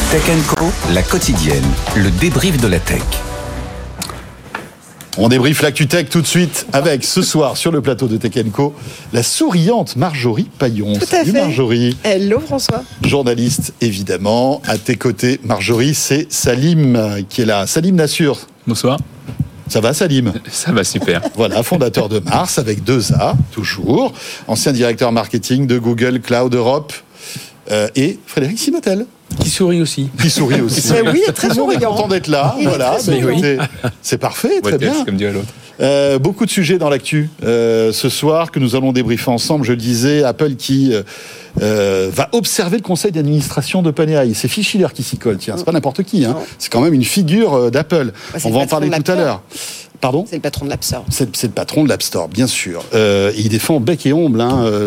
Tech & Co, la quotidienne, le débrief de la tech. On débriefe l'actu tech tout de suite avec, ce soir, sur le plateau de Tech & Co, la souriante Marjorie Paillon. Salut Marjorie. Hello François. Journaliste, évidemment. À tes côtés, Marjorie, c'est Salim qui est là. Salim Nassur. Bonsoir. Ça va, Salim? Ça va super. Voilà, fondateur de Mars avec 2 A, toujours. Ancien directeur marketing de Google Cloud Europe. Et Frédéric Simotel. Qui sourit aussi. Qui sourit aussi. Mais oui, il est très souriant. Content d'être là. Il voilà, est très souriant. C'est parfait, très bien. Comme dit à l'autre. Beaucoup de sujets dans l'actu ce soir que nous allons débriefer ensemble. Je le disais, Apple qui va observer le conseil d'administration d'OpenAI. C'est Phil Schiller qui s'y colle. Tiens, c'est pas n'importe qui. Hein. C'est quand même une figure d'Apple. On va en parler tout à l'heure. Pardon ? C'est le patron de l'App Store. C'est le patron de l'App Store, bien sûr. Il défend bec et ongle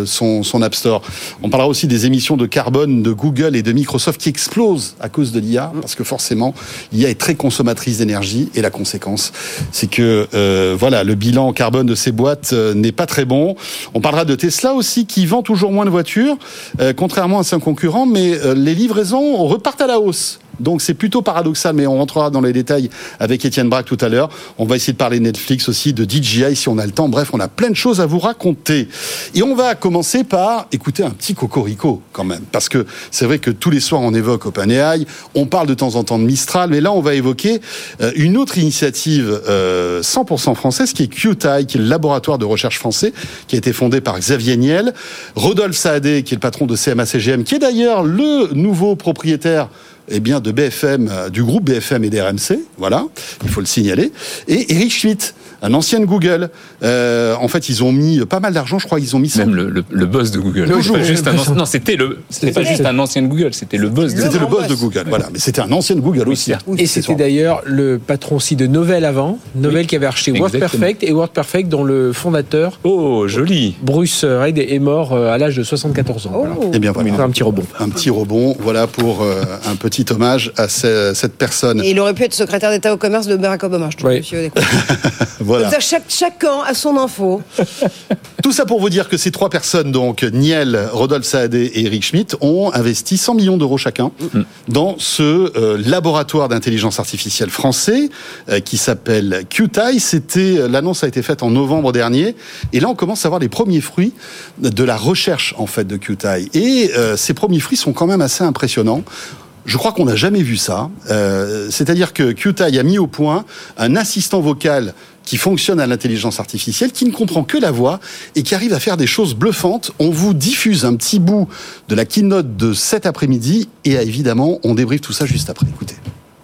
son App Store. On parlera aussi des émissions de carbone de Google et de Microsoft qui explosent à cause de l'IA, parce que forcément, l'IA est très consommatrice d'énergie, et la conséquence, c'est que voilà, le bilan carbone de ces boîtes n'est pas très bon. On parlera de Tesla aussi, qui vend toujours moins de voitures, contrairement à ses concurrents, mais les livraisons repartent à la hausse. Donc c'est plutôt paradoxal, mais on rentrera dans les détails avec Étienne Braque tout à l'heure. On va essayer de parler de Netflix aussi, de DJI si on a le temps. Bref, on a plein de choses à vous raconter. Et on va commencer par écouter un petit cocorico quand même. Parce que c'est vrai que tous les soirs on évoque OpenAI, on parle de temps en temps de Mistral, mais là on va évoquer une autre initiative 100% française qui est QTI, qui est le laboratoire de recherche français, qui a été fondé par Xavier Niel, Rodolphe Saadé, qui est le patron de CMA-CGM, qui est d'ailleurs le nouveau propriétaire de BFM, du groupe BFM et d'RMC, voilà, il faut le signaler, et Eric Schmidt, un ancien de Google. En fait, ils ont mis pas mal d'argent, je crois, ils ont mis... Même le boss de Google. Non, c'était pas juste un ancien de Google, c'était le boss de Google. C'était le boss de Google, voilà, mais c'était un ancien de Google aussi. Et c'était d'ailleurs le patron aussi de Novell avant, Novell qui avait acheté WordPerfect, et WordPerfect dont le fondateur, joli, Bruce Reid, est mort à l'âge de 74 ans. Voilà. Et bien voilà, un petit rebond. Un petit rebond, voilà, pour un petit hommage à cette personne. Et il aurait pu être secrétaire d'État au commerce de Barack Obama, je trouve. Oui. Voilà. Comme ça, chacun a son info. Tout ça pour vous dire que ces 3 personnes, donc Niel, Rodolphe Saadé et Eric Schmidt, ont investi 100 millions d'euros chacun dans ce laboratoire d'intelligence artificielle français qui s'appelle QTI. L'annonce a été faite en novembre dernier, et là on commence à voir les premiers fruits de la recherche en fait de QTI. Et ces premiers fruits sont quand même assez impressionnants. Je crois qu'on n'a jamais vu ça. C'est-à-dire que QTI a mis au point un assistant vocal qui fonctionne à l'intelligence artificielle, qui ne comprend que la voix et qui arrive à faire des choses bluffantes. On vous diffuse un petit bout de la keynote de cet après-midi et évidemment, on débriefe tout ça juste après. Écoutez.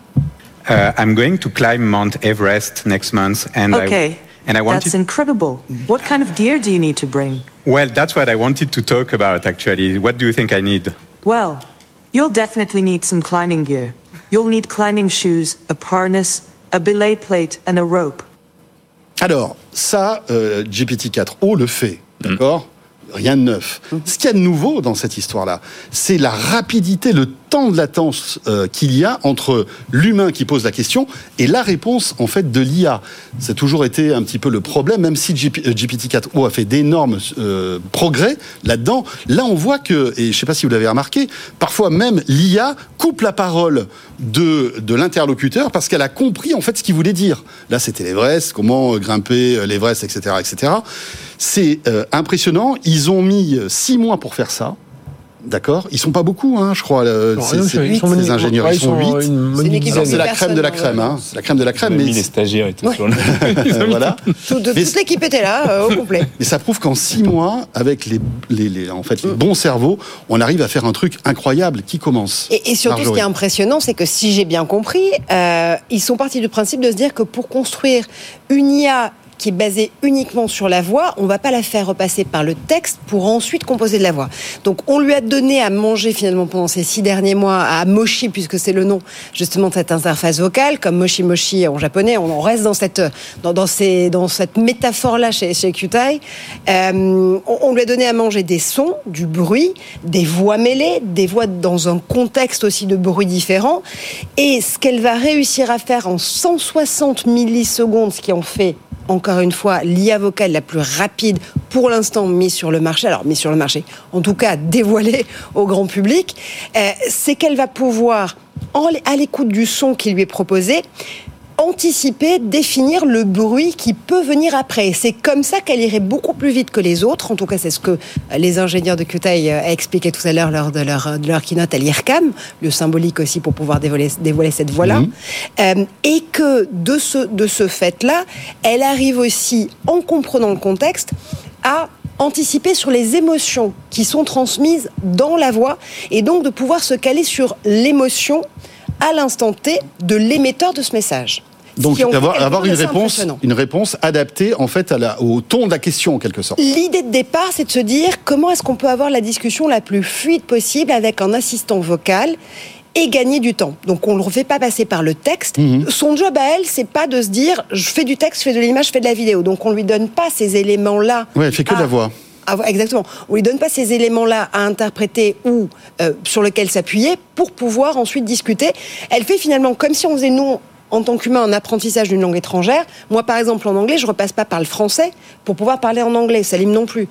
I'm going to climb Mount Everest next month, and I wanted... That's incredible. What kind of gear do you need to bring? Well, that's what I wanted to talk about, actually. What do you think I need? Well, you'll definitely need some climbing gear. You'll need climbing shoes, a harness, a belay plate, and a rope. Alors, ça, GPT-4o le fait, d'accord ? Rien de neuf. Ce qu'il y a de nouveau dans cette histoire-là, c'est la rapidité, le temps de latence qu'il y a entre l'humain qui pose la question et la réponse en fait de l'IA. Ça a toujours été un petit peu le problème, même si GPT-4o a fait d'énormes progrès là-dedans. Là, on voit que, et je ne sais pas si vous l'avez remarqué, parfois même l'IA coupe la parole de l'interlocuteur parce qu'elle a compris en fait ce qu'il voulait dire. Là, c'était l'Everest, comment grimper l'Everest, etc., etc. C'est impressionnant. Ils ont mis 6 mois pour faire ça. D'accord ? Ils sont pas beaucoup, je crois. Ces ingénieurs, ils sont 8. C'est la crème de la crème, C'est la crème de la crème. Mais les stagiaires et tout. Voilà. Toute l'équipe était là, au complet. Mais ça prouve qu'en 6 mois, avec les bons cerveaux, on arrive à faire un truc incroyable qui commence. Et surtout, ce qui est impressionnant, c'est que si j'ai bien compris, ils sont partis du principe de se dire que pour construire une IA qui est basée uniquement sur la voix, on ne va pas la faire repasser par le texte pour ensuite composer de la voix. Donc on lui a donné à manger finalement pendant ces 6 derniers mois à Moshi, puisque c'est le nom justement de cette interface vocale, comme Moshi Moshi en japonais, on reste dans cette métaphore-là chez QTI. On lui a donné à manger des sons, du bruit, des voix mêlées, des voix dans un contexte aussi de bruit différent. Et ce qu'elle va réussir à faire en 160 millisecondes, ce qui en fait encore une fois, l'IA vocale la plus rapide pour l'instant mise sur le marché, en tout cas dévoilée au grand public, c'est qu'elle va pouvoir à l'écoute du son qui lui est proposé, anticiper, définir le bruit qui peut venir après. C'est comme ça qu'elle irait beaucoup plus vite que les autres. En tout cas, c'est ce que les ingénieurs de QTI a expliqué tout à l'heure lors de leur keynote à l'IRCAM, le symbolique aussi pour pouvoir dévoiler cette voix-là. Et que de ce fait-là, elle arrive aussi, en comprenant le contexte, à anticiper sur les émotions qui sont transmises dans la voix et donc de pouvoir se caler sur l'émotion à l'instant T de l'émetteur de ce message. Donc avoir une réponse adaptée en fait au ton de la question en quelque sorte. L'idée de départ, c'est de se dire comment est-ce qu'on peut avoir la discussion la plus fluide possible avec un assistant vocal et gagner du temps. Donc on ne le fait pas passer par le texte. Son job à elle, c'est pas de se dire je fais du texte, je fais de l'image, je fais de la vidéo. Donc on lui donne pas ces éléments-là. Ouais, elle fait que de la voix. Exactement. On lui donne pas ces éléments-là à interpréter ou sur lesquels s'appuyer pour pouvoir ensuite discuter. Elle fait finalement comme si on faisait nous en tant qu'humain un apprentissage d'une langue étrangère. Moi, par exemple, en anglais, je repasse pas par le français pour pouvoir parler en anglais. Salim non plus.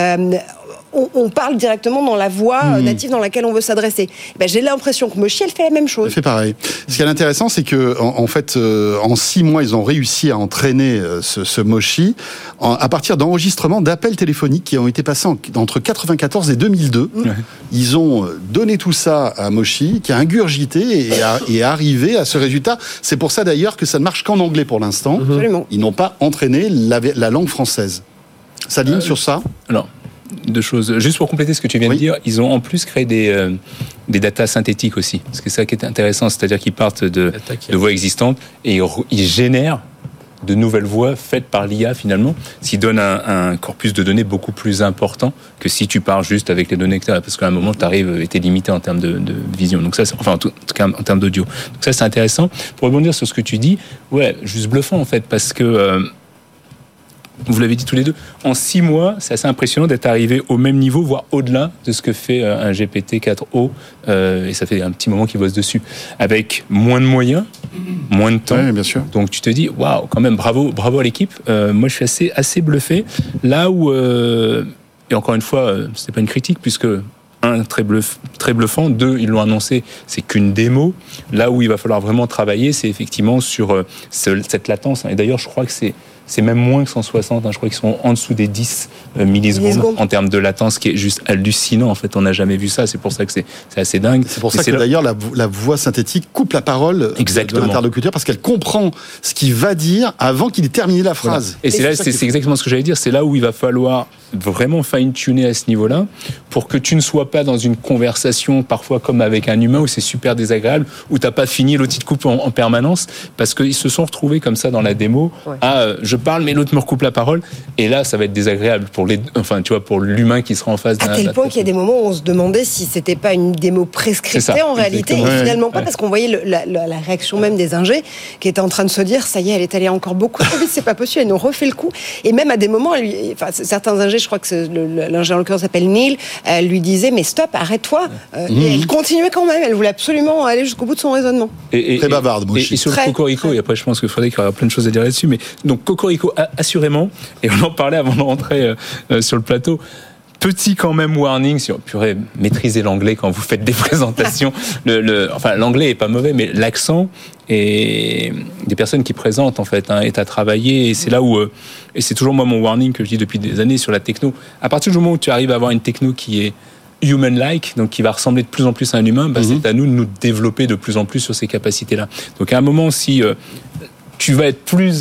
On parle directement dans la voix native dans laquelle on veut s'adresser. J'ai l'impression que Moshi, elle fait la même chose. Elle fait pareil. Ce qui est intéressant, c'est que en fait, en 6 mois, ils ont réussi à entraîner ce Moshi à partir d'enregistrements d'appels téléphoniques qui ont été passés entre 1994 et 2002. Ils ont donné tout ça à Moshi, qui a ingurgité et est arrivé à ce résultat. C'est pour ça d'ailleurs que ça ne marche qu'en anglais pour l'instant. Absolument. Ils n'ont pas entraîné la langue française. Salim, sur ça ? Alors, 2 choses. Juste pour compléter ce que tu viens de dire, ils ont en plus créé des datas synthétiques aussi. Parce que c'est ça qui est intéressant, c'est-à-dire qu'ils partent de voix existantes et ils génèrent de nouvelles voix faites par l'IA finalement, ce qui donne un corpus de données beaucoup plus important que si tu pars juste avec les données que tu as, parce qu'à un moment, tu arrives et tu es limité en termes de vision. Donc ça, en tout cas en termes d'audio. Donc ça, c'est intéressant. Pour rebondir sur ce que tu dis, juste bluffant en fait, parce que vous l'avez dit tous les deux, en 6 mois, c'est assez impressionnant d'être arrivé au même niveau, voire au-delà de ce que fait un GPT-4o, et ça fait un petit moment qu'ils bossent dessus, avec moins de moyens, moins de temps. Oui, bien sûr. Donc tu te dis, waouh, quand même, bravo à l'équipe. Moi, je suis assez bluffé. Là où, et encore une fois, c'est pas une critique, puisque 1, très bluffant, 2, ils l'ont annoncé, c'est qu'une démo. Là où il va falloir vraiment travailler, c'est effectivement sur cette latence. Et d'ailleurs, je crois que c'est même moins que 160, je crois qu'ils sont en dessous des 10 millisecondes en termes de latence, qui est juste hallucinant. En fait, on n'a jamais vu ça, c'est pour ça que c'est assez dingue. C'est pour ça que d'ailleurs la voix synthétique coupe la parole de l'interlocuteur, parce qu'elle comprend ce qu'il va dire avant qu'il ait terminé la phrase. Voilà. Et c'est exactement ce que j'allais dire, c'est là où il va falloir vraiment fine-tuner à ce niveau-là, pour que tu ne sois pas dans une conversation parfois comme avec un humain où c'est super désagréable, où tu n'as pas fini, l'autre il te coupe en permanence, parce qu'ils se sont retrouvés comme ça dans la démo, je parle, mais l'autre me recoupe la parole. Et là, ça va être désagréable pour pour l'humain qui sera en face d'un. À tel point qu'il y a des moments où on se demandait si c'était pas une démo prescriptée en réalité, et finalement pas, parce qu'on voyait la réaction même des ingés qui étaient en train de se dire, ça y est, elle est allée encore beaucoup trop vite, c'est pas possible, elle nous refait le coup. Et même à des moments, certains ingés, je crois que l'ingé en l'occurrence s'appelle Neil, elle lui disait, mais stop, arrête-toi. Et elle continuait quand même, elle voulait absolument aller jusqu'au bout de son raisonnement. Très bavarde, moi. Et sur le Cocorico, et après je pense que Frédéric aura plein de choses à dire là-dessus, mais donc Cocorico, assurément, et on en parlait avant de rentrer sur le plateau, petit quand même warning sur maîtriser l'anglais quand vous faites des présentations. L'anglais est pas mauvais, mais l'accent et des personnes qui présentent en fait est à travailler, et c'est là où et c'est toujours moi mon warning que je dis depuis des années sur la techno. À partir du moment où tu arrives à avoir une techno qui est human-like, donc qui va ressembler de plus en plus à un humain, c'est à nous de nous développer de plus en plus sur ces capacités-là. Donc à un moment, si tu vas être plus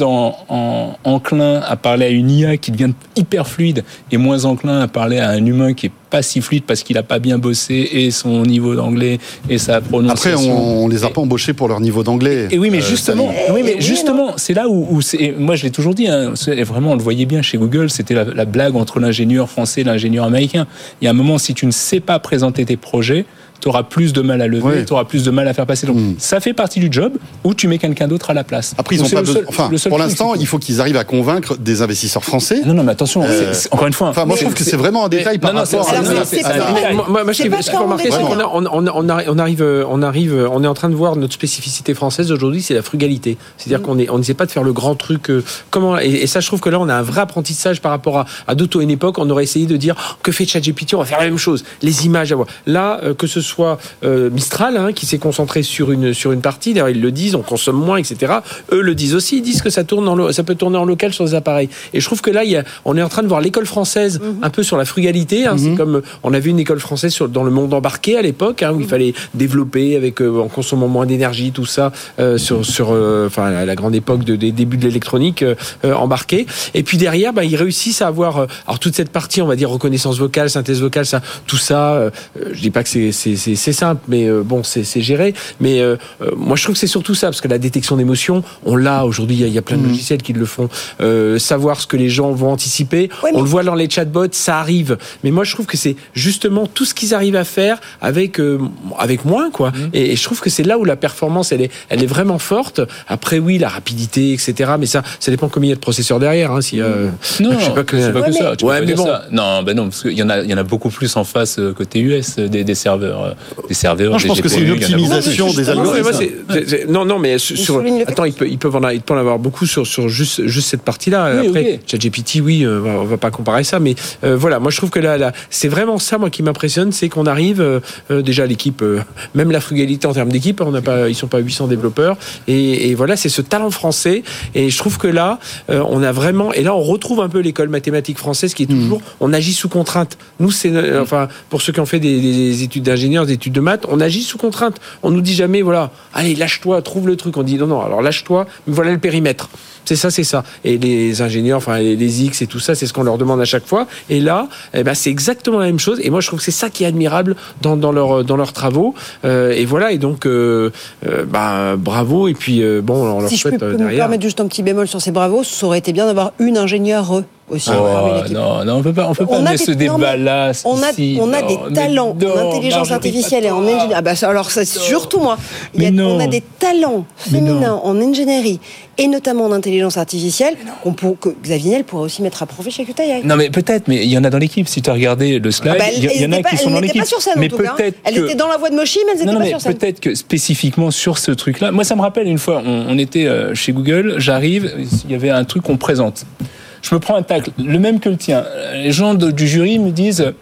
enclin à parler à une IA qui devient hyper fluide et moins enclin à parler à un humain qui est pas si fluide parce qu'il a pas bien bossé et son niveau d'anglais et sa prononciation. Après, on les a pas embauchés pour leur niveau d'anglais. Et oui, mais justement, c'est là où moi je l'ai toujours dit, vraiment on le voyait bien chez Google, c'était la blague entre l'ingénieur français et l'ingénieur américain. Il y a un moment, si tu ne sais pas présenter tes projets, tu auras plus de mal à lever, tu auras plus de mal à faire passer. Donc, ça fait partie du job où tu mets quelqu'un d'autre à la place. Après, ils ont pas besoin. Pour l'instant, il faut qu'ils arrivent à convaincre des investisseurs français. Non, mais attention, encore une fois. Moi, je trouve que c'est vraiment un détail par rapport à. Moi, ce qu'il faut remarquer, c'est qu'on est en train de voir notre spécificité française aujourd'hui, c'est la frugalité. C'est-à-dire qu'on n'essaie pas de faire le grand truc. Et ça, je trouve que là, on a un vrai apprentissage par rapport à d'autres. À une époque, on aurait essayé de dire que fait ChatGPT, on va faire la même chose. Les images à voir. Là, que ce soit soit Mistral, qui s'est concentré sur une partie. D'ailleurs, ils le disent, on consomme moins, etc. Eux le disent aussi. Ils disent que ça peut tourner en local sur les appareils. Et je trouve que là, on est en train de voir l'école française un peu sur la frugalité. C'est comme on a vu une école française dans le monde embarqué à l'époque, où il fallait développer en consommant moins d'énergie, tout ça, à la grande époque des débuts de l'électronique embarquée. Et puis derrière, ils réussissent à avoir toute cette partie, on va dire reconnaissance vocale, synthèse vocale, tout ça. Je dis pas que c'est simple, mais c'est géré. Mais moi, je trouve que c'est surtout ça, parce que la détection d'émotions, on l'a aujourd'hui. Il y a plein de logiciels qui le font. Savoir ce que les gens vont anticiper, on le voit dans les chatbots, ça arrive. Mais moi, je trouve que c'est justement tout ce qu'ils arrivent à faire avec moins, quoi. Et je trouve que c'est là où la performance, elle est vraiment forte. Après, oui, la rapidité, etc. Mais ça dépend combien il y a de processeurs derrière. Non, je sais pas que ça. Tu peux pas dire ça. Non, parce qu'il y en a beaucoup plus en face côté US des serveurs. Non, je pense que c'est une optimisation des algorithmes. Non, mais attends, il peut en avoir beaucoup sur juste cette partie-là. Oui, après, ChatGPT, on va pas comparer ça, mais voilà, moi je trouve que là, c'est vraiment ça, moi, qui m'impressionne, c'est qu'on arrive déjà l'équipe, même la frugalité en termes d'équipe, ils sont pas 800 développeurs, et voilà, c'est ce talent français, et je trouve que là, on a vraiment, et là on retrouve un peu l'école mathématique française qui est toujours, on agit sous contrainte. Nous, c'est, pour ceux qui ont fait des études d'ingénieur, des études de maths, on agit sous contrainte. On nous dit jamais, voilà, allez, lâche-toi, trouve le truc. On dit non, alors lâche-toi, mais voilà le périmètre. C'est ça. Et les ingénieurs, les X et tout ça, c'est ce qu'on leur demande à chaque fois. Et là, c'est exactement la même chose. Et moi, je trouve que c'est ça qui est admirable dans leurs travaux. Et voilà. Et donc, bravo. Et puis, on leur souhaite derrière. Si je peux me permettre juste un petit bémol sur ces bravos, ça aurait été bien d'avoir une ingénieure aussi. Non, on peut pas amener ce débat-là. On a des talents en intelligence artificielle et en ingénierie. Alors, c'est surtout moi. On a des talents féminins en ingénierie et notamment en intelligence artificielle que Xavier Niel pourrait aussi mettre à profit chez QTI. Non, mais peut-être, mais il y en a dans l'équipe. Si tu as regardé le slide, il y en a qui sont dans l'équipe. Elle n'était pas sur scène, en tout cas. Elle était dans la voix de Moshi, mais elle n'était pas sur scène. Peut-être que spécifiquement sur ce truc-là, moi, ça me rappelle une fois, on était chez Google, j'arrive, il y avait un truc qu'on présente. Je me prends un tacle, le même que le tien. Les gens du jury me disent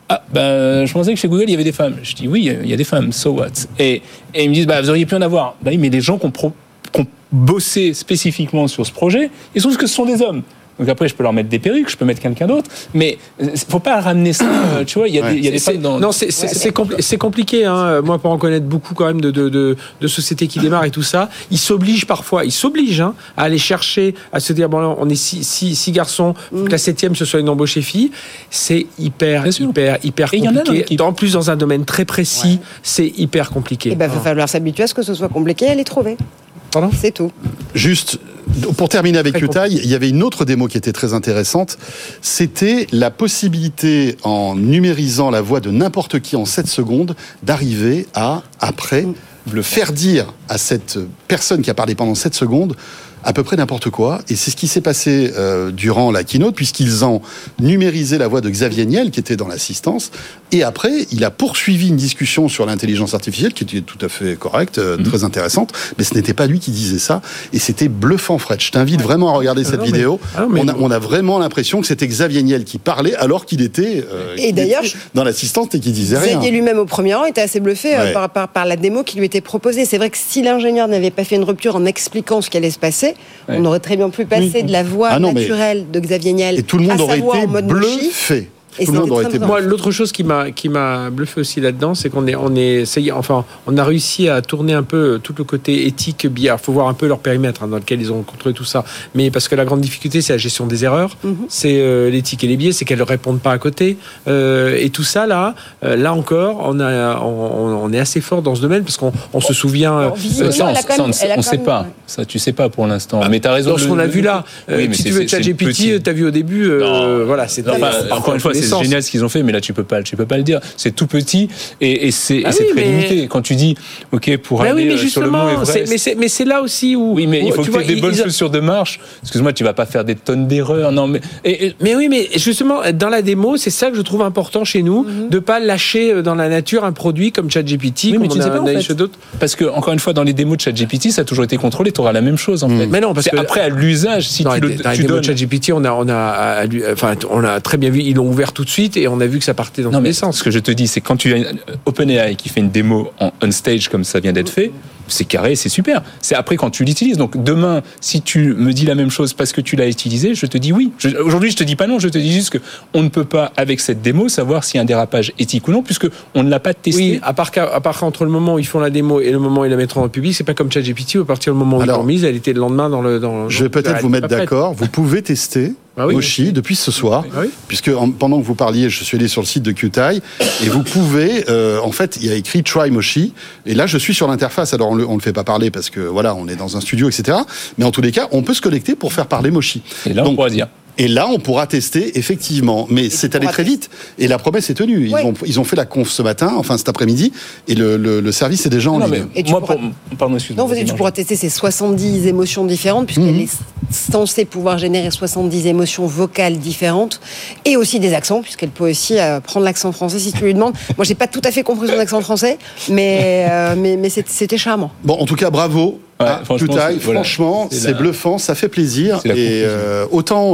je pensais que chez Google il y avait des femmes. Je dis oui, il y a des femmes, so what? Et ils me disent vous auriez pu en avoir. Oui, mais les gens qui ont bossé spécifiquement sur ce projet, ils trouvent que ce sont des hommes. Donc après, je peux leur mettre des perruques, je peux mettre quelqu'un d'autre, mais faut pas ramener ça. Tu vois, il y a des femmes dans. Non, c'est compliqué. Moi, pour en connaître beaucoup quand même de sociétés qui démarrent et tout ça, ils s'obligent parfois, à aller chercher, à se dire on est six garçons, que la 7e ce soit une embauchée fille. C'est hyper compliqué. En plus, dans un domaine très précis, c'est hyper compliqué. Il va falloir s'habituer à ce que ce soit compliqué et les trouver. Pardon ? C'est tout. Juste, pour terminer avec QTI, il y avait une autre démo qui était très intéressante. C'était la possibilité, en numérisant la voix de n'importe qui en 7 secondes, d'arriver à, après, le faire dire à cette personne qui a parlé pendant 7 secondes à peu près n'importe quoi. Et c'est ce qui s'est passé durant la keynote, puisqu'ils ont numérisé la voix de Xavier Niel, qui était dans l'assistance. Et après, il a poursuivi une discussion sur l'intelligence artificielle, qui était tout à fait correcte, très intéressante. Mais ce n'était pas lui qui disait ça. Et c'était bluffant, Fred. Je t'invite vraiment à regarder cette vidéo. On a vraiment l'impression que c'était Xavier Niel qui parlait, alors qu'il était, dans l'assistance et qui disait rien. Xavier lui-même, au premier rang, était assez bluffé par la démo qui lui était proposée. C'est vrai que si l'ingénieur n'avait pas fait une rupture en expliquant ce qui allait se passer, on aurait très bien pu passer de la voix naturelle de Xavier Niel et tout le monde à sa voix aurait été en mode bluffé. Et moi, l'autre chose qui m'a bluffé aussi là-dedans, c'est qu'on on a réussi à tourner un peu tout le côté éthique. Il faut voir un peu leur périmètre dans lequel ils ont contrôlé tout ça. Mais parce que la grande difficulté, c'est la gestion des erreurs, c'est l'éthique et les biais, c'est qu'elles ne répondent pas à côté. Et tout ça, là encore, on est assez fort dans ce domaine parce qu'on se souvient. On ne sait pas. Ça, tu sais pas pour l'instant. Mais tu as raison. Dans ce qu'on a vu là, si tu veux ChatGPT, tu as vu au début, voilà, c'est encore une fois, c'est génial ce qu'ils ont fait, mais là tu peux pas le dire. C'est tout petit et c'est très limité. Quand tu dis pour aller sur le mont Everest, mais c'est là aussi où il faut que tu aies des bonnes chaussures de marche. Excuse-moi, tu vas pas faire des tonnes d'erreurs. Non, mais justement dans la démo, c'est ça que je trouve important chez nous, de pas lâcher dans la nature un produit comme ChatGPT, comme on a chez d'autres. Parce que encore une fois, dans les démos de ChatGPT, ça a toujours été contrôlé. Tu auras la même chose en fait. Mais non, parce que après à l'usage, si tu donnes ChatGPT, on a très bien vu, ils l'ont ouvert faire tout de suite et on a vu que ça partait dans tous les sens. Ce que je te dis, c'est quand tu as OpenAI qui fait une démo en on stage comme ça vient d'être fait, c'est carré, c'est super. C'est après quand tu l'utilises. Donc demain, si tu me dis la même chose parce que tu l'as utilisé, je te dis oui. Aujourd'hui, je te dis pas non, je te dis juste que on ne peut pas, avec cette démo, savoir s'il y a un dérapage éthique ou non, puisque on ne l'a pas testé. Oui, à part entre le moment où ils font la démo et le moment où ils la mettront en public, c'est pas comme ChatGPT où à partir du moment où ils l'ont mise, elle était le lendemain dans le. Je vais peut-être vous mettre d'accord. Vous pouvez tester. Moshi depuis ce soir, puisque pendant que vous parliez, je suis allé sur le site de QTI et vous pouvez, en fait, il y a écrit Try Moshi et là je suis sur l'interface. Alors on le fait pas parler parce que voilà, on est dans un studio, etc. Mais en tous les cas, on peut se connecter pour faire parler Moshi. Et là, on pourra dire. Et là, on pourra tester, effectivement. Mais c'est allé très vite. Et la promesse est tenue. Ils ont fait la conf ce matin, enfin cet après-midi, et le service est déjà en ligne. Pardon, excuse-moi. Non, tu pourras tester ces 70 émotions différentes, puisqu'elle est censée pouvoir générer 70 émotions vocales différentes, et aussi des accents, puisqu'elle peut aussi prendre l'accent français si tu lui demandes. Moi, j'ai pas tout à fait compris son accent français, mais c'était charmant. Bon, en tout cas, bravo. Franchement, c'est bluffant, ça fait plaisir. Et autant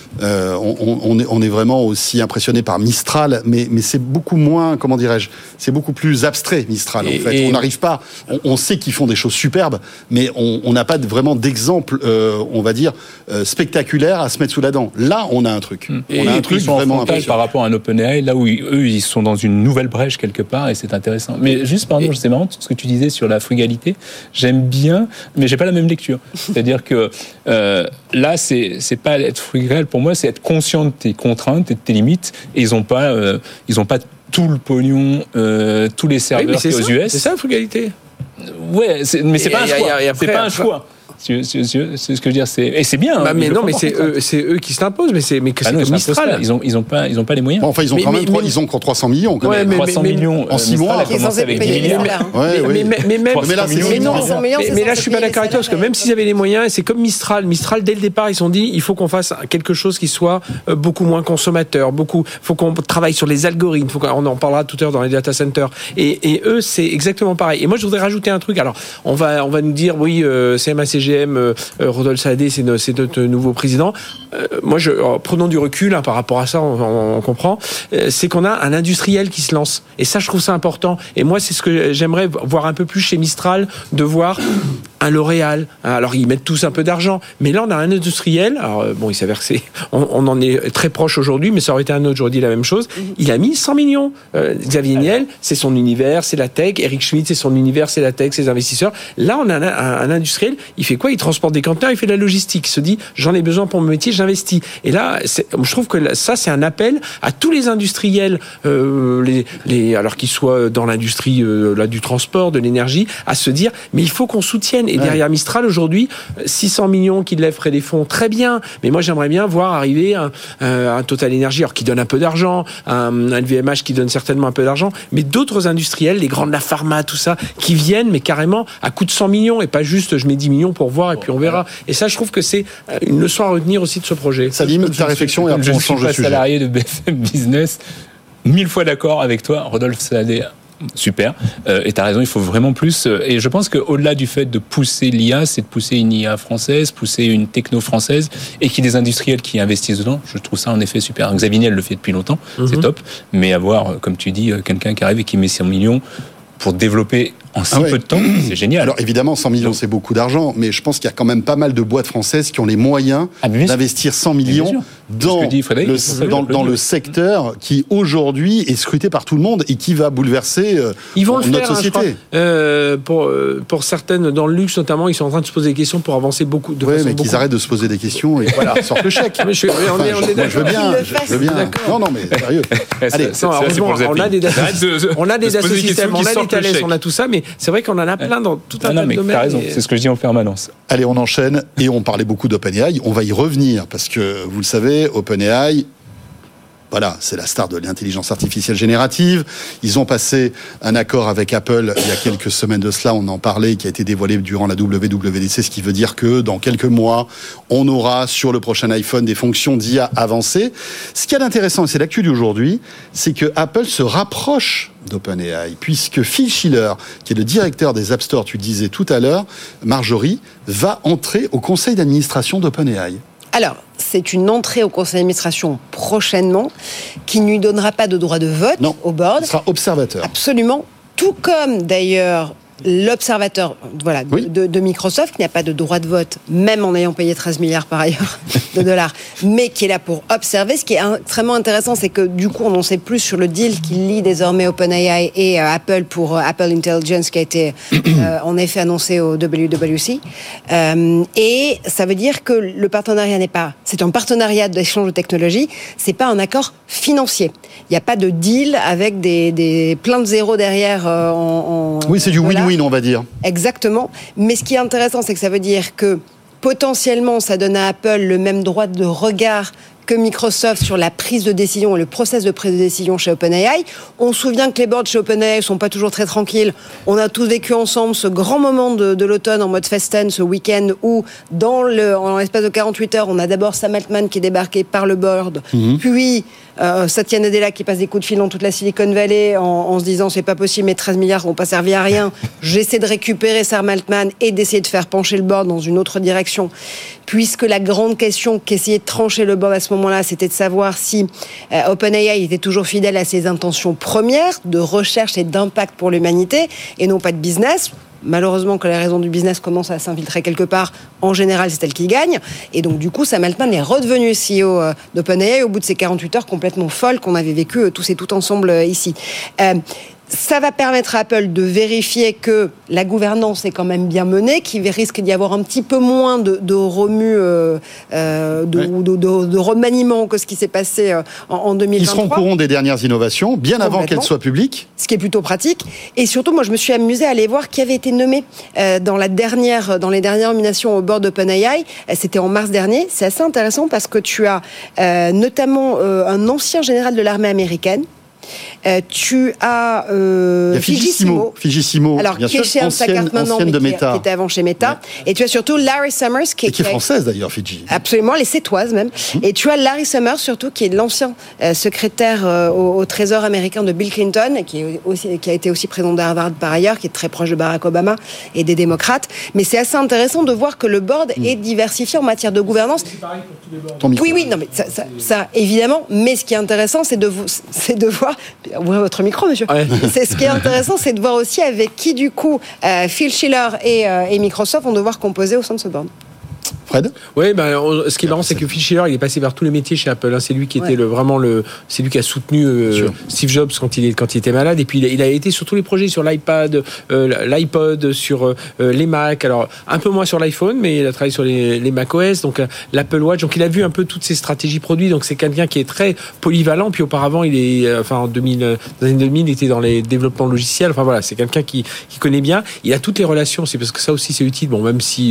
on est vraiment aussi impressionné par Mistral, mais c'est beaucoup moins, comment dirais-je, c'est beaucoup plus abstrait Mistral. En fait, on n'arrive pas. On sait qu'ils font des choses superbes, mais on n'a pas vraiment d'exemple, on va dire spectaculaire à se mettre sous la dent. Là, on a un truc. On a un truc vraiment impressionnant par rapport à un OpenAI, là où eux ils sont dans une nouvelle brèche quelque part, et c'est intéressant. Mais juste, pardon, c'est marrant ce que tu disais sur la frugalité. J'aime bien. Mais j'ai pas la même lecture. C'est-à-dire que là, c'est pas être frugal pour moi, c'est être conscient de tes contraintes et de tes limites. Et ils ont pas tout le pognon, tous les serveurs qui aux US. C'est ça la frugalité. Ouais, mais c'est pas un choix. C'est pas un choix. C'est ce que je veux dire, et c'est bien. Mais non, mais c'est eux qui s'imposent, mais que c'est comme Mistral. Ils ont pas les moyens. Bon, enfin, ils ont quand même ils ont 300 millions. Quand même. 300 millions en 6 mois. Ils sont censés payer des milliards. Mais là, je suis pas d'accord avec toi parce que même s'ils avaient les moyens, c'est comme Mistral. Mistral, dès le départ, ils se sont dit, il faut qu'on fasse quelque chose qui soit beaucoup moins consommateur. Faut qu'on travaille sur les algorithmes. On en parlera tout à l'heure dans les data centers. Et eux, c'est exactement pareil. Et moi, je voudrais rajouter un truc. Alors, on va nous dire, oui, CMA-CGM, Rodolphe Saadé, c'est notre nouveau président. Moi, prenons du recul par rapport à ça, on comprend. C'est qu'on a un industriel qui se lance. Et ça, je trouve ça important. Et moi, c'est ce que j'aimerais voir un peu plus chez Mistral, de voir un L'Oréal. Alors, ils mettent tous un peu d'argent. Mais là, on a un industriel. Alors, bon, il s'avère que on en est très proche aujourd'hui, mais ça aurait été un autre, j'aurais dit la même chose. Il a mis 100 millions. Xavier Niel, c'est son univers, c'est la tech. Eric Schmidt, c'est son univers, c'est la tech, ses investisseurs. Là, on a un industriel. Il fait quoi? Il transporte des conteneurs, il fait de la logistique. Il se dit, j'en ai besoin pour mon métier, j'investis. Et là, je trouve que ça, c'est un appel à tous les industriels, alors qu'ils soient dans l'industrie du transport, de l'énergie, à se dire, mais il faut qu'on soutienne. Et derrière Mistral, aujourd'hui, 600 millions qui lèveraient des fonds, très bien. Mais moi, j'aimerais bien voir arriver un Total Energy, alors qui donne un peu d'argent, un LVMH qui donne certainement un peu d'argent, mais d'autres industriels, les grands de la pharma, tout ça, qui viennent, mais carrément à coût de 100 millions, et pas juste, je mets 10 millions pour voir, et puis on verra. Et ça, je trouve que c'est une leçon à retenir aussi de ce projet. Salim, ta réflexion, et après on change de sujet. Je suis salarié de BFM Business, 1000 fois d'accord avec toi, Rodolphe Saadé. Super, et t'as raison, il faut vraiment plus. Et je pense qu'au-delà du fait de pousser l'IA, c'est de pousser une IA française, pousser une techno française, et qu'il y ait des industriels qui investissent dedans. Je trouve ça en effet super. Xavier Niel le fait depuis longtemps, c'est top. Mais avoir, comme tu dis, quelqu'un qui arrive et qui met 100 millions pour développer en si peu de temps, c'est génial. Alors évidemment, 100 millions, c'est beaucoup d'argent, mais je pense qu'il y a quand même pas mal de boîtes françaises qui ont les moyens d'investir 100 millions dans le secteur qui aujourd'hui est scruté par tout le monde et qui va bouleverser notre société. Pour certaines, dans le luxe notamment, ils sont en train de se poser des questions pour avancer beaucoup. Mais qu'ils arrêtent de se poser des questions et voilà, sortent le chèque. Je veux bien. Non, mais sérieux. Allez, on a des data systèmes, on a des Thales, on a tout ça, mais c'est vrai qu'on en a plein dans tout un tas de domaines. T'as raison, c'est ce que je dis en permanence. Allez, on enchaîne et on parlait beaucoup d'OpenAI. On va y revenir parce que vous le savez, OpenAI, voilà, c'est la star de l'intelligence artificielle générative. Ils ont passé un accord avec Apple il y a quelques semaines de cela, on en parlait, qui a été dévoilé durant la WWDC, ce qui veut dire que dans quelques mois, on aura sur le prochain iPhone des fonctions d'IA avancées. Ce qui est intéressant, et c'est l'actu d'aujourd'hui, c'est que Apple se rapproche d'OpenAI, puisque Phil Schiller, qui est le directeur des App Store, tu disais tout à l'heure, Marjorie, va entrer au conseil d'administration d'OpenAI. Alors, c'est une entrée au conseil d'administration prochainement qui ne lui donnera pas de droit de vote au board. Il sera observateur. Absolument. Tout comme d'ailleurs l'observateur de Microsoft, qui n'a pas de droit de vote, même en ayant payé 13 milliards par ailleurs de dollars, mais qui est là pour observer. Ce qui est extrêmement intéressant, c'est que du coup, on en sait plus sur le deal qui lie désormais OpenAI et Apple pour Apple Intelligence, qui a été en effet annoncé au WWC. Et ça veut dire que le partenariat c'est un partenariat d'échange de technologies, c'est pas un accord financier. Il n'y a pas de deal avec des plein de zéros derrière Oui, c'est du win-win, on va dire. Exactement. Mais ce qui est intéressant, c'est que ça veut dire que potentiellement, ça donne à Apple le même droit de regard que Microsoft sur la prise de décision et le process de prise de décision chez OpenAI. On se souvient que les boards chez OpenAI sont pas toujours très tranquilles. On a tous vécu ensemble ce grand moment de l'automne en mode festen, ce week-end où, en l'espace de 48 heures, on a d'abord Sam Altman qui est débarqué par le board, puis Satya Nadella qui passe des coups de fil dans toute la Silicon Valley en se disant c'est pas possible, mes 13 milliards vont pas servir à rien. J'essaie de récupérer Sam Altman et d'essayer de faire pencher le board dans une autre direction, puisque la grande question qu'essayait de trancher le board à ce moment-là, c'était de savoir si OpenAI était toujours fidèle à ses intentions premières de recherche et d'impact pour l'humanité et non pas de business. Malheureusement, quand les raisons du business commencent à s'infiltrer quelque part, en général, c'est elle qui gagne. Et donc, du coup, Sam Altman est redevenu CEO d'OpenAI au bout de ces 48 heures complètement folles qu'on avait vécues tous et toutes ensemble ici. Ça va permettre à Apple de vérifier que la gouvernance est quand même bien menée, qu'il risque d'y avoir un petit peu moins de remue, de remaniement que ce qui s'est passé en 2023. Ils seront au courant des dernières innovations, bien avant qu'elles soient publiques. Ce qui est plutôt pratique. Et surtout, moi, je me suis amusée à aller voir qui avait été nommé dans les dernières nominations au board d'OpenAI. C'était en mars dernier. C'est assez intéressant parce que tu as notamment un ancien général de l'armée américaine. Tu as Fujisimo, alors bien qui est chez Instacart maintenant, mais qui était avant chez Meta. Ouais. Et tu as surtout Larry Summers qui est française d'ailleurs, Fiji. Absolument, les Sétoises même. Et tu as Larry Summers surtout qui est l'ancien secrétaire au Trésor américain de Bill Clinton, qui a été aussi président d'Harvard par ailleurs, qui est très proche de Barack Obama et des démocrates. Mais c'est assez intéressant de voir que le board est diversifié en matière de gouvernance. C'est pareil pour tous les boards. Oui, non, mais ça évidemment. Mais ce qui est intéressant, c'est de voir. Ouvrez votre micro, monsieur. Ouais. Ce qui est intéressant, c'est de voir aussi avec qui, du coup, Phil Schiller et Microsoft vont devoir composer au sein de ce board. Fred ? Oui, ce qui est marrant, c'est que Phil Schiller, il est passé par tous les métiers chez Apple. C'est lui qui était c'est lui qui a soutenu Steve Jobs quand il était malade. Et puis il a été sur tous les projets, sur l'iPad, l'iPod, sur les Mac. Alors un peu moins sur l'iPhone, mais il a travaillé sur les macOS, donc l'Apple Watch. Donc il a vu un peu toutes ces stratégies produits. Donc c'est quelqu'un qui est très polyvalent. Puis auparavant, en 2000, dans les années 2000, il était dans les développements logiciels. Enfin voilà, c'est quelqu'un qui connaît bien. Il a toutes les relations. C'est parce que ça aussi c'est utile. Bon, même si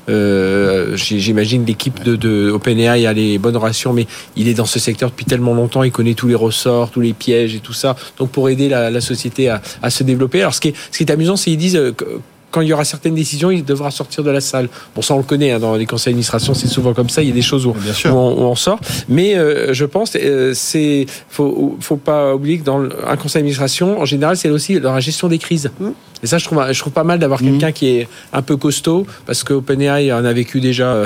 j'imagine l'équipe de OpenAI a les bonnes relations, mais il est dans ce secteur depuis tellement longtemps, il connaît tous les ressorts, tous les pièges et tout ça. Donc pour aider la société à se développer. Alors ce qui est amusant, c'est qu'ils disent quand il y aura certaines décisions, il devra sortir de la salle. Bon, ça on le connaît, dans les conseils d'administration, c'est souvent comme ça. Il y a des choses où on sort. Mais je pense, faut pas oublier que dans un conseil d'administration, en général, c'est aussi dans la gestion des crises. Et ça, je trouve pas mal d'avoir quelqu'un qui est un peu costaud, parce que OpenAI en a vécu déjà.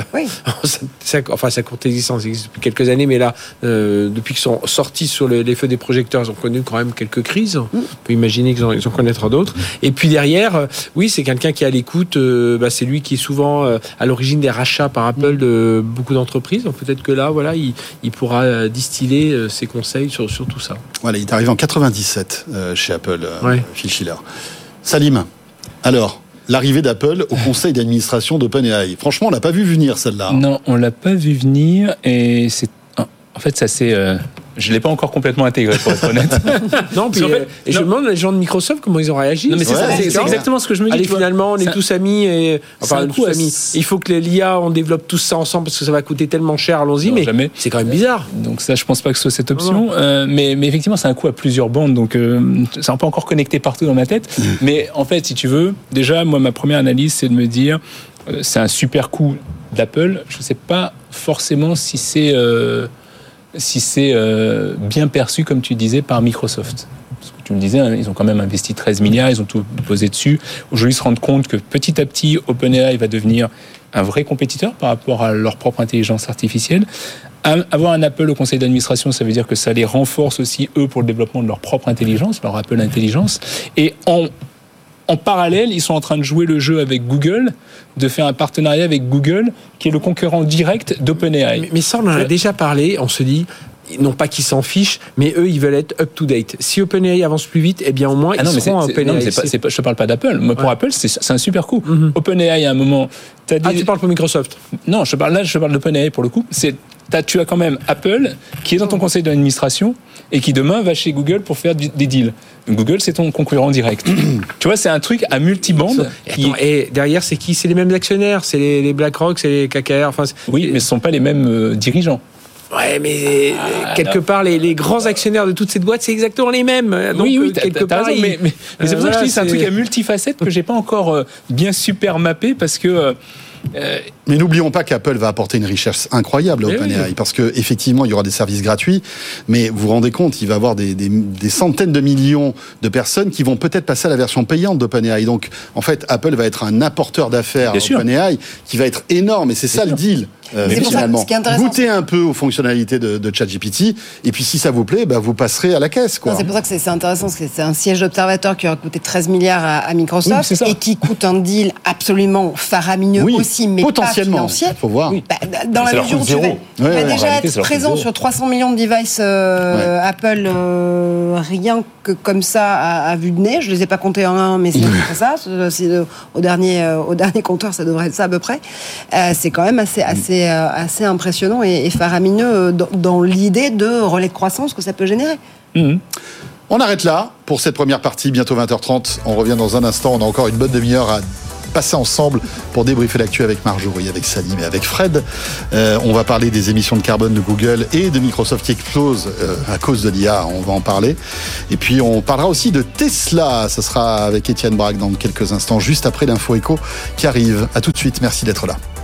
Sa courte existence existe depuis quelques années, mais là, depuis qu'ils sont sortis sur les feux des projecteurs, ils ont connu quand même quelques crises. On peut imaginer qu'ils en connaîtront d'autres. Et puis derrière, oui, c'est quelqu'un qui est à l'écoute. C'est lui qui est souvent à l'origine des rachats par Apple de beaucoup d'entreprises. Donc peut-être que là, voilà, il pourra distiller ses conseils sur tout ça. Voilà, il est arrivé en 97 chez Apple, Phil Schiller. Salim, alors, l'arrivée d'Apple au conseil d'administration d'OpenAI. Franchement, on l'a pas vu venir, celle-là. Non, on l'a pas vu venir, et en fait, ça c'est... Je ne l'ai pas encore complètement intégré, pour être honnête. Non, puis, je me demande les gens de Microsoft comment ils ont réagi. Non, mais c'est exactement ce que je me dis. Allez, finalement, on est tous amis. Il faut que l'IA, on développe tous ça ensemble parce que ça va coûter tellement cher. Allons-y, mais jamais. C'est quand même bizarre. Donc ça, je pense pas que ce soit cette option. Mais effectivement, c'est un coût à plusieurs bandes, donc c'est un peu encore connecté partout dans ma tête. Mais en fait, si tu veux, déjà, moi, ma première analyse, c'est de me dire, c'est un super coup d'Apple. Je ne sais pas forcément si c'est bien perçu, comme tu disais, par Microsoft. Parce que tu me disais, ils ont quand même investi 13 milliards, ils ont tout posé dessus. Aujourd'hui, ils se rendent compte que petit à petit, OpenAI va devenir un vrai compétiteur par rapport à leur propre intelligence artificielle. Avoir un Apple au conseil d'administration, ça veut dire que ça les renforce aussi, eux, pour le développement de leur propre intelligence, leur Apple Intelligence. Et en parallèle, ils sont en train de jouer le jeu avec Google, de faire un partenariat avec Google, qui est le concurrent direct d'OpenAI. Mais ça, on en a déjà parlé, on se dit... Non pas qu'ils s'en fichent, mais eux, ils veulent être up-to-date. Si OpenAI avance plus vite, eh bien au moins, ils seront à OpenAI. Non, je ne parle pas d'Apple. Moi, pour Apple, c'est un super coup. OpenAI, à un moment... tu parles pour Microsoft? Non, je parle d'OpenAI pour le coup. Tu as quand même Apple qui est dans ton conseil d'administration et qui demain va chez Google pour faire des deals. Google, c'est ton concurrent direct. Tu vois, c'est un truc à multibande. Et derrière, c'est qui? C'est les mêmes actionnaires, c'est les BlackRock, c'est les KKR. Oui, mais ce ne sont pas les mêmes dirigeants. Ouais, mais quelque part, les grands actionnaires de toutes ces boîtes, c'est exactement les mêmes. Donc, oui, quelque part, raison, mais c'est pour ça que je dis c'est un truc à multifacettes que j'ai pas encore bien super mappé parce que. Mais n'oublions pas qu'Apple va apporter une richesse incroyable à OpenAI, parce que effectivement il y aura des services gratuits, mais vous vous rendez compte, il va y avoir des centaines de millions de personnes qui vont peut-être passer à la version payante d'OpenAI. Donc en fait, Apple va être un apporteur d'affaires à OpenAI qui va être énorme, et c'est ça le deal. Finalement, goûtez un peu aux fonctionnalités de ChatGPT, et puis si ça vous plaît, vous passerez à la caisse, quoi. Non, c'est pour ça que c'est intéressant, parce que c'est un siège d'observateur qui aura coûté 13 milliards à Microsoft, et qui coûte un deal absolument faramineux aussi, mais potentiellement, pas financier. Faut voir. Dans la mesure où tu vas déjà être présent sur 300 millions de devices Apple, rien que comme ça à vue de nez. Je les ai pas comptés en un, mais c'est ça. Au dernier compteur, ça devrait être ça à peu près. C'est quand même assez impressionnant et faramineux dans l'idée de relais de croissance que ça peut générer. On arrête là pour cette première partie, bientôt 20h30. On revient dans un instant, on a encore une bonne demi-heure à passer ensemble pour débriefer l'actu avec Marjorie, avec Salim et avec Fred. On va parler des émissions de carbone de Google et de Microsoft qui explosent à cause de l'IA, on va en parler. Et puis on parlera aussi de Tesla, ça sera avec Étienne Braque dans quelques instants, juste après l'info éco qui arrive. À tout de suite, merci d'être là.